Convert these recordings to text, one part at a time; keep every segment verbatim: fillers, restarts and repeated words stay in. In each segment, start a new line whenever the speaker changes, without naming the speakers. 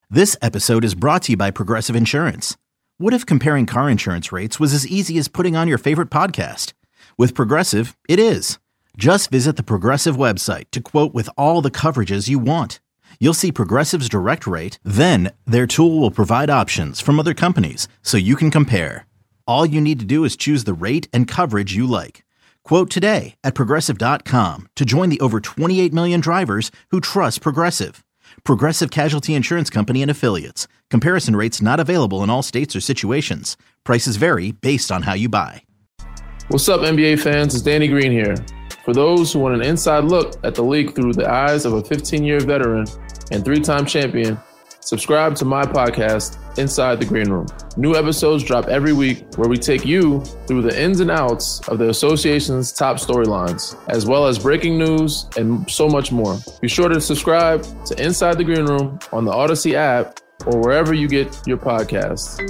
This episode is brought to you by Progressive Insurance. What if comparing car insurance rates was as easy as putting on your favorite podcast? With Progressive, it is. Just visit the Progressive website to quote with all the coverages you want. You'll see Progressive's direct rate, then their tool will provide options from other companies so you can compare. All you need to do is choose the rate and coverage you like. Quote today at progressive dot com to join the over twenty-eight million drivers who trust Progressive. Progressive Casualty Insurance Company and Affiliates. Comparison rates not available in all states or situations. Prices vary based on how you buy.
What's up, N B A fans? It's Danny Green here. For those who want an inside look at the league through the eyes of a fifteen-year veteran and three-time champion, subscribe to my podcast, Inside the Green Room. New episodes drop every week where we take you through the ins and outs of the association's top storylines, as well as breaking news and so much more. Be sure to subscribe to Inside the Green Room on the Odyssey app or wherever you get your podcasts.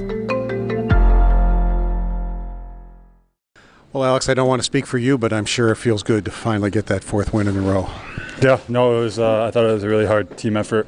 Well, Alex, I don't want to speak for you, but I'm sure it feels good to finally get that fourth win in a row.
Yeah, no, it was. Uh, I thought it was a really hard team effort.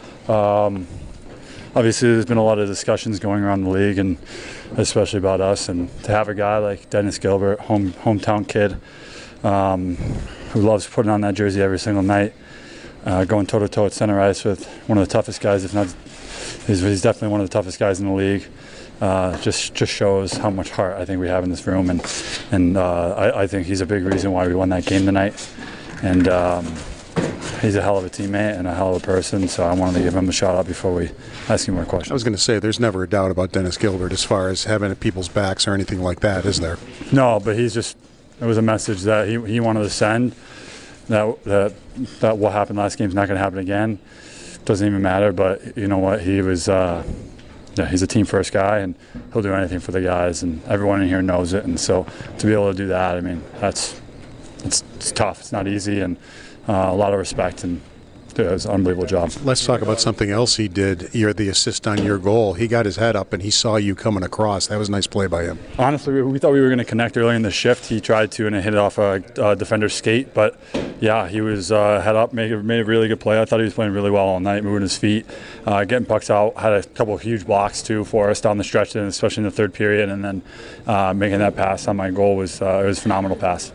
Um, obviously, there's been a lot of discussions going around the league, and especially about us. And to have a guy like Dennis Gilbert, home hometown kid, um, who loves putting on that jersey every single night, uh, going toe to toe at center ice with one of the toughest guys, if not, he's, he's definitely one of the toughest guys in the league. Uh, just just shows how much heart I think we have in this room, and and uh, I, I think he's a big reason why we won that game tonight. And um, he's a hell of a teammate and a hell of a person, so I wanted to give him a shout out before we ask him more questions.
I was going to say, there's never a doubt about Dennis Gilbert as far as having people's backs or anything like that, is there?
No, but he's just, it was a message that he he wanted to send, that that that what happened last game is not going to happen again. Doesn't even matter, but you know what, he was. Uh, Yeah, he's a team-first guy, and he'll do anything for the guys, and everyone in here knows it. And so to be able to do that, I mean, that's it's, it's tough. It's not easy, and uh, a lot of respect, and it was an unbelievable job.
Let's talk about something else he did. You're the assist on your goal. He got his head up, and he saw you coming across. That was a nice play by him.
Honestly, we thought we were going to connect early in the shift. He tried to, and it hit it off a, a defender's skate. But, yeah, he was uh, head up, made, made a really good play. I thought he was playing really well all night, moving his feet, uh, getting pucks out. Had a couple of huge blocks, too, for us down the stretch, and especially in the third period. And then uh, making that pass on my goal was uh, it was a phenomenal pass.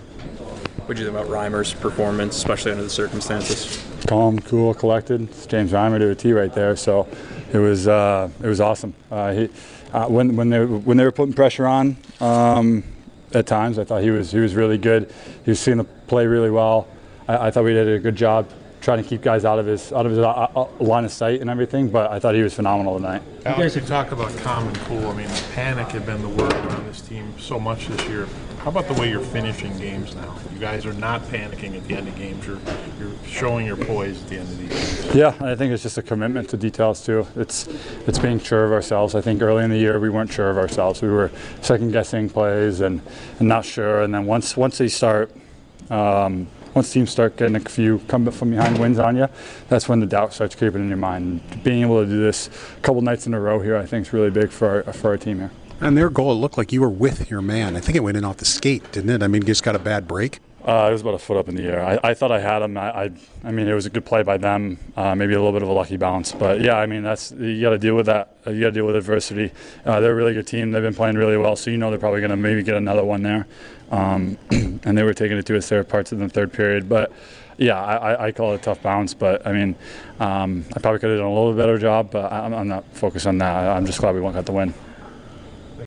What did you think about Reimer's performance, especially under the circumstances?
Calm, cool, collected. It's James Reimer to a T right there. So it was uh, it was awesome. Uh, he, uh, when when they when they were putting pressure on um, at times, I thought he was he was really good. He was seeing the play really well. I, I thought we did a good job trying to keep guys out of his out of his uh, uh, line of sight and everything. But I thought he was phenomenal tonight.
You guys had talked about calm and cool. I mean, panic had been the word on this team so much this year. How about the way you're finishing games now? You guys are not panicking at the end of games. You're, you're showing your poise at the end of these games.
Yeah, I think it's just a commitment to details too. It's it's being sure of ourselves. I think early in the year we weren't sure of ourselves. We were second guessing plays and, and not sure. And then once once they start, um, once teams start getting a few come from behind wins on you, that's when the doubt starts creeping in your mind. And being able to do this a couple nights in a row here, I think is really big for our, for our team here.
And their goal, it looked like you were with your man. I think it went in off the skate, didn't it? I mean, just got a bad break.
Uh, it was about a foot up in the air. I, I thought I had him. I, I, I mean, it was a good play by them. Uh, maybe a little bit of a lucky bounce, but yeah, I mean, that's you got to deal with that. You got to deal with adversity. Uh, they're a really good team. They've been playing really well, so you know they're probably going to maybe get another one there. Um, and they were taking it to us there parts of the third period, but. Yeah, I, I call it a tough bounce, but I mean, um, I probably could have done a little bit better job, but I'm, I'm not focused on that. I'm just glad we got the win.